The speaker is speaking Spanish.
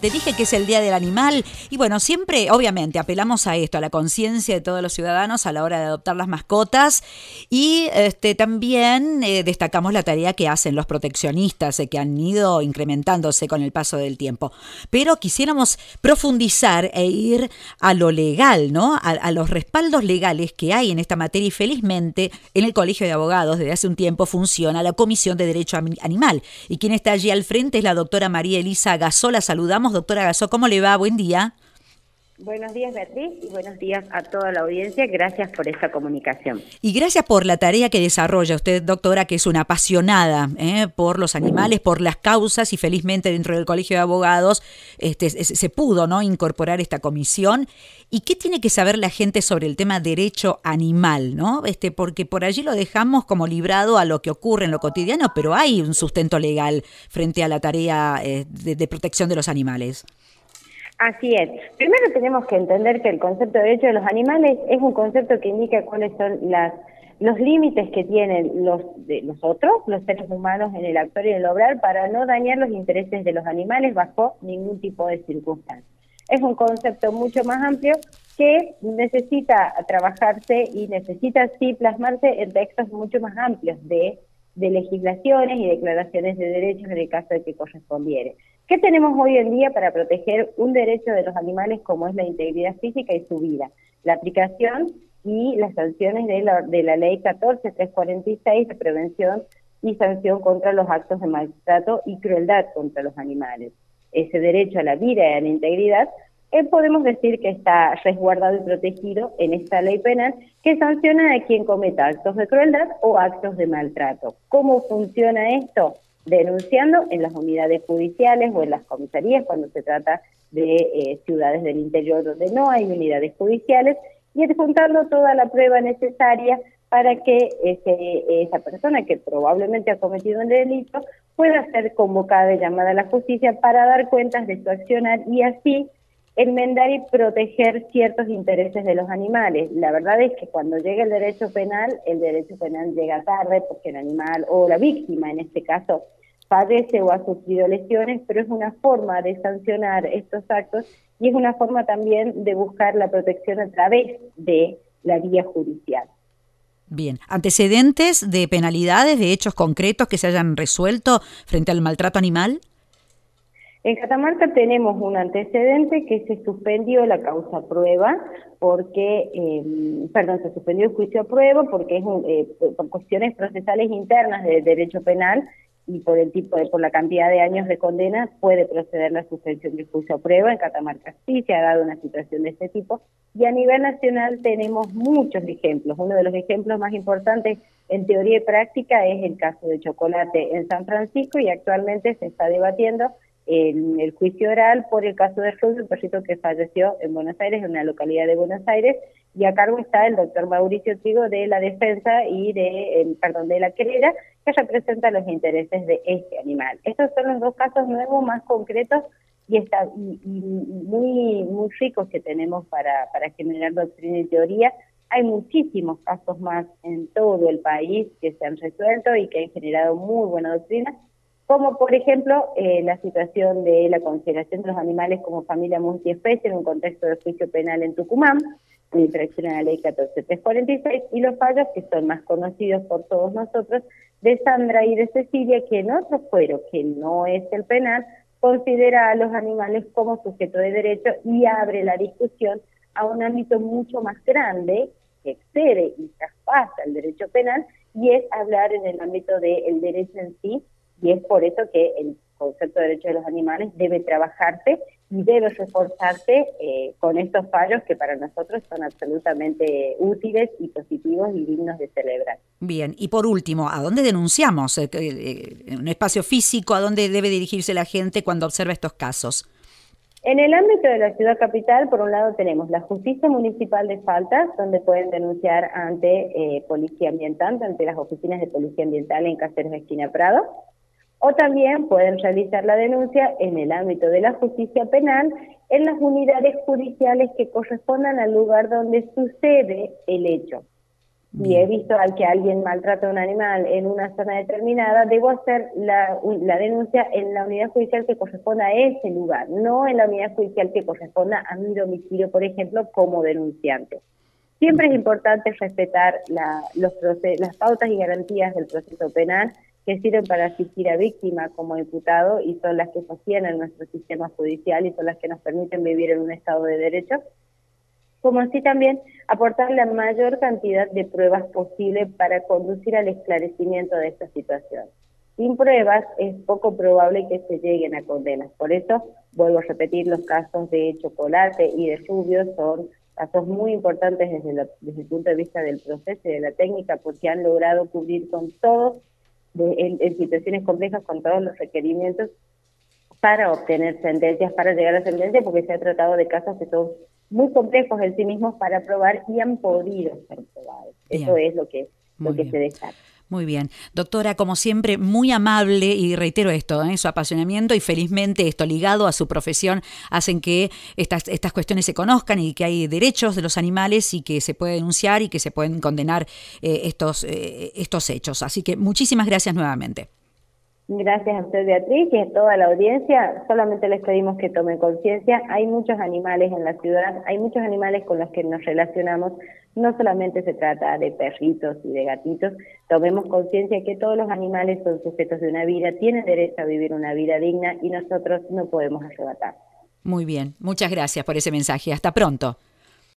Te dije que es el Día del Animal y bueno, siempre obviamente apelamos a esto, a la conciencia de todos los ciudadanos a la hora de adoptar las mascotas y también destacamos la tarea que hacen los proteccionistas que han ido incrementándose con el paso del tiempo. Pero quisiéramos profundizar e ir a lo legal, ¿no? A los respaldos legales que hay en esta materia y felizmente en el Colegio de Abogados desde hace un tiempo funciona la Comisión de Derecho Animal y quien está allí al frente es la doctora María Elisa Gassó. La saludamos. Doctora Gassó, ¿cómo le va? Buen día. Buenos días, Beatriz, y buenos días a toda la audiencia. Gracias por esta comunicación. Y gracias por la tarea que desarrolla usted, doctora, que es una apasionada por los animales, por las causas, y felizmente dentro del Colegio de Abogados se pudo, ¿no?, incorporar esta comisión. ¿Y qué tiene que saber la gente sobre el tema derecho animal, ¿no? Porque por allí lo dejamos como librado a lo que ocurre en lo cotidiano, pero hay un sustento legal frente a la tarea de protección de los animales. Así es. Primero tenemos que entender que el concepto de derecho de los animales es un concepto que indica cuáles son los límites que tienen los seres humanos en el actuar y en el obrar para no dañar los intereses de los animales bajo ningún tipo de circunstancia. Es un concepto mucho más amplio que necesita trabajarse y necesita sí plasmarse en textos mucho más amplios de legislaciones y declaraciones de derechos en el caso de que correspondiere. ¿Qué tenemos hoy en día para proteger un derecho de los animales como es la integridad física y su vida? La aplicación y las sanciones de la Ley 14.346 de prevención y sanción contra los actos de maltrato y crueldad contra los animales. Ese derecho a la vida y a la integridad podemos decir que está resguardado y protegido en esta ley penal que sanciona a quien cometa actos de crueldad o actos de maltrato. ¿Cómo funciona esto? Denunciando en las unidades judiciales o en las comisarías cuando se trata de ciudades del interior donde no hay unidades judiciales y adjuntando toda la prueba necesaria para que esa persona que probablemente ha cometido un delito pueda ser convocada y llamada a la justicia para dar cuentas de su accionar y así enmendar y proteger ciertos intereses de los animales. La verdad es que cuando llega el derecho penal llega tarde porque el animal o la víctima en este caso padece o ha sufrido lesiones, pero es una forma de sancionar estos actos y es una forma también de buscar la protección a través de la vía judicial. Bien, ¿antecedentes de penalidades, de hechos concretos que se hayan resuelto frente al maltrato animal? En Catamarca tenemos un antecedente que se suspendió la causa prueba porque, se suspendió el juicio a prueba porque es por cuestiones procesales internas de derecho penal y por la cantidad de años de condena puede proceder la suspensión del juicio a prueba. En Catamarca sí se ha dado una situación de este tipo y a nivel nacional tenemos muchos ejemplos. Uno de los ejemplos más importantes en teoría y práctica es el caso de Chocolate en San Francisco y actualmente se está debatiendo el juicio oral por el caso de Rubio, un perrito que falleció en Buenos Aires, en una localidad de Buenos Aires, y a cargo está el doctor Mauricio Trigo de la defensa y de la querella, que representa los intereses de este animal. Estos son los dos casos nuevos más concretos y muy ricos que tenemos para generar doctrina y teoría. Hay muchísimos casos más en todo el país que se han resuelto y que han generado muy buena doctrina, como por ejemplo la situación de la consideración de los animales como familia multiespecie en un contexto de juicio penal en Tucumán, en infracción a la ley 14.346, y los fallos que son más conocidos por todos nosotros, de Sandra y de Cecilia, que en otro fuero, que no es el penal, considera a los animales como sujeto de derecho y abre la discusión a un ámbito mucho más grande, que excede y traspasa el derecho penal, y es hablar en el ámbito del derecho en sí. Y es por eso que el concepto de derecho de los animales debe trabajarse y debe reforzarse con estos fallos que para nosotros son absolutamente útiles y positivos y dignos de celebrar. Bien, y por último, ¿a dónde denunciamos? ¿En un espacio físico? ¿A dónde debe dirigirse la gente cuando observa estos casos? En el ámbito de la ciudad capital, por un lado tenemos la Justicia Municipal de Faltas, donde pueden denunciar ante Policía Ambiental, ante las oficinas de Policía Ambiental en Caseros Esquina Prado. O también pueden realizar la denuncia en el ámbito de la justicia penal en las unidades judiciales que correspondan al lugar donde sucede el hecho. Si he Bien, visto al que alguien maltrata a un animal en una zona determinada, debo hacer la denuncia en la unidad judicial que corresponda a ese lugar, no en la unidad judicial que corresponda a mi domicilio, por ejemplo, como denunciante. Siempre es importante respetar las pautas y garantías del proceso penal que sirven para asistir a víctima como imputado y son las que sostienen nuestro sistema judicial y son las que nos permiten vivir en un estado de derecho, como así también aportar la mayor cantidad de pruebas posible para conducir al esclarecimiento de esta situación. Sin pruebas es poco probable que se lleguen a condenas. Por eso, vuelvo a repetir, los casos de Chocolate y de Rubio son casos muy importantes desde el punto de vista del proceso y de la técnica, porque han logrado cubrir con todos, en situaciones complejas, con todos los requerimientos para obtener sentencias, para llegar a sentencia, porque se ha tratado de casos que son muy complejos en sí mismos para probar y han podido ser probados. Eso bien, es lo que muy se bien. destaca. Muy bien. Doctora, como siempre, muy amable y reitero esto, su apasionamiento y felizmente esto ligado a su profesión hacen que estas cuestiones se conozcan y que hay derechos de los animales y que se puede denunciar y que se pueden condenar estos hechos. Así que muchísimas gracias nuevamente. Gracias a usted, Beatriz, y a toda la audiencia. Solamente les pedimos que tomen conciencia. Hay muchos animales en la ciudad, hay muchos animales con los que nos relacionamos. No solamente se trata de perritos y de gatitos. Tomemos conciencia que todos los animales son sujetos de una vida, tienen derecho a vivir una vida digna y nosotros no podemos arrebatar. Muy bien. Muchas gracias por ese mensaje. Hasta pronto.